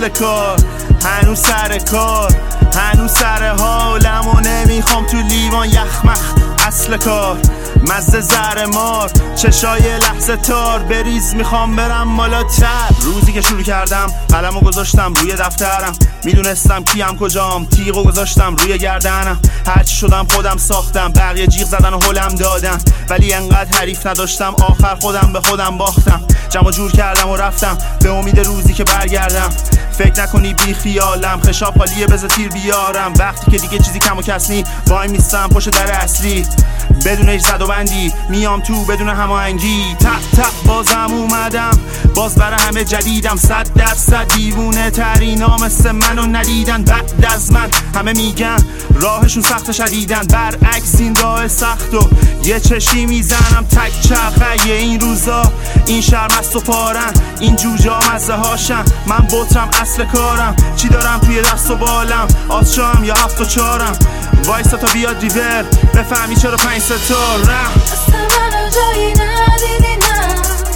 اصل کار، هنوز سر کار، هنوز سر حالم و نمیخوام تو لیوان یخمخ. اصل کار مزه زر مار، چشای لحظه تار بریز، میخوام برم مالاتر. روزی که شروع کردم قلمو گذاشتم روی دفترم، میدونستم کیم کجام، تیغو گذاشتم روی گردنم. هرچی شدم خودم ساختم، بقیه جیغ زدن و هلم دادن، ولی انقدر حریف نداشتم آخر خودم به خودم باختم. جمع جور کردم و رفتم به امید روزی که برگردم. فکر نکنی بی خیالم، خشاب خالیه بذار تیر بیارم. وقتی که دیگه چیزی کم و کس نی، وای میستم پشت در اصلی بدون هیچ زد و بندی، میام تو بدون هماهنگی. تق تق بازم اومدم، باز برای همه جدیدم. 100% دیوونه ترینا مثل منو ندیدن. بعد از من همه میگن راهشون سخت شدیدن، برعکس این راه سخت و یه چشی میزنم. تک چرخه این روزا، این شرم است و پارن، این جوجا مزه هاشن. من بطرم اصل کارم، چی دارم توی دست و بالم، آسشام یا 7 و 4م. وایسا تا بیاد ریور بفهمی چرا 5 ستارم. اصلا منو جایی ندیدی نه،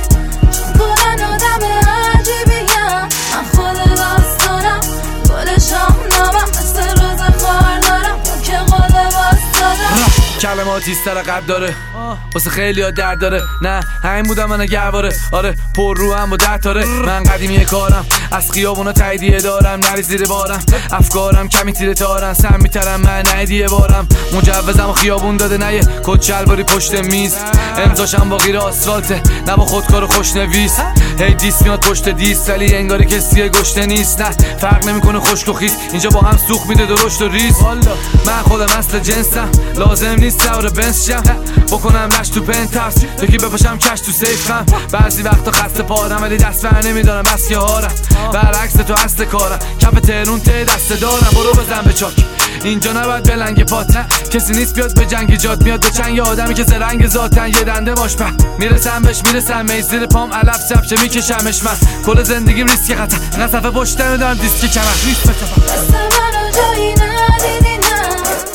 چون آدم عجیبیم. من خود داستانم، گل شام نامم، مثل روز خار دارم که قول باستادم. کلماتی سر قبل داره، واسه خیلی ها درد داره. نه همین بودم من گهواره، آره پر رو هم با 10 تاره. من قدیمی کارم، از خیابونا تاییدیه دارم، نری زیر بارم. افکارم کمی تیره تارن، سم میترم من ندیه بارم. مجوزم و خیابون داده، نه یه کت شلواری پشت میز. امضاشم با غیر آسفالته، نه با خودکار و خوشنویس. هی دیس میاد پشت دیس، ولی انگاری کسی گشته نیست. نه فرق نمیکنه خشک و خیس، اینجا با هم سوخت میده درشت و ریز. من خودم اصل جنسم، لازم نیست سوار بنز شم، بکنم لش تو پنتاس، یکی بپاشم کش تو سیفم. بعضی وقتا خسته پارم، ولی دست بر نمیدارم بس که هارم. برعکس تو اصل کارم، کف تهرون ته دست دارم. برو بزن به چاک، اینجا نباید بلنگ پات. کسی نیست بیاد به جنگ جات، میاد به چنگ آدمی که زرنگ ذاتن. یه دنده باش به میرسم بهش، میرسم می زیر پام علف چپچه میکشمش. من کل زندگیم ریسک خطر، نه صفحه پشتم دارم دیسک کمر ریسک بچفم. اصلا منو جایی ندیدی نه،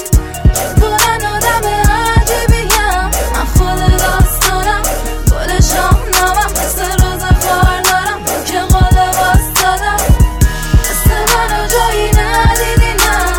چون آدم عجیبیم. من خود داستانم، گل شام نامم، مثل روز خار دارم که قول باستادم. اصلا منو جایی ندیدی نه،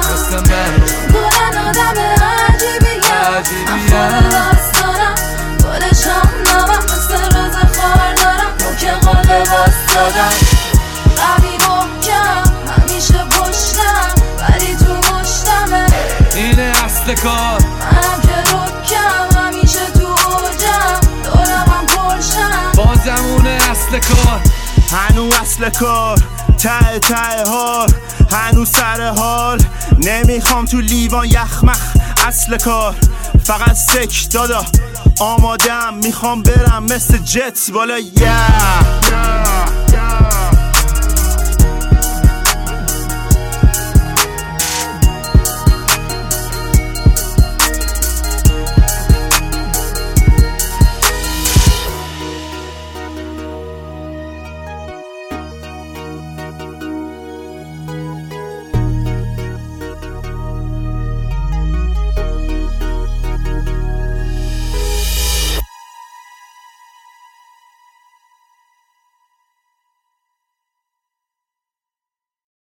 چون آدم عجیبیم. من خود داستانم، گل شام نامم، مثل روز خار دارم که قول باستادم. قوی محکم همیشه پشتم، ولی تو مشتمه. اینه اصل کار، منم که رکم همیشه تو اوجم، دورم هم پرشم. بازمونه اصل کار، هنوز اصل کار، ته ته حال، هنوز سر حال. نمیخوام تو لیوان یخمخ. اصل کار فقط سک دادا، آمادم میخوام برم مثل جت بالا.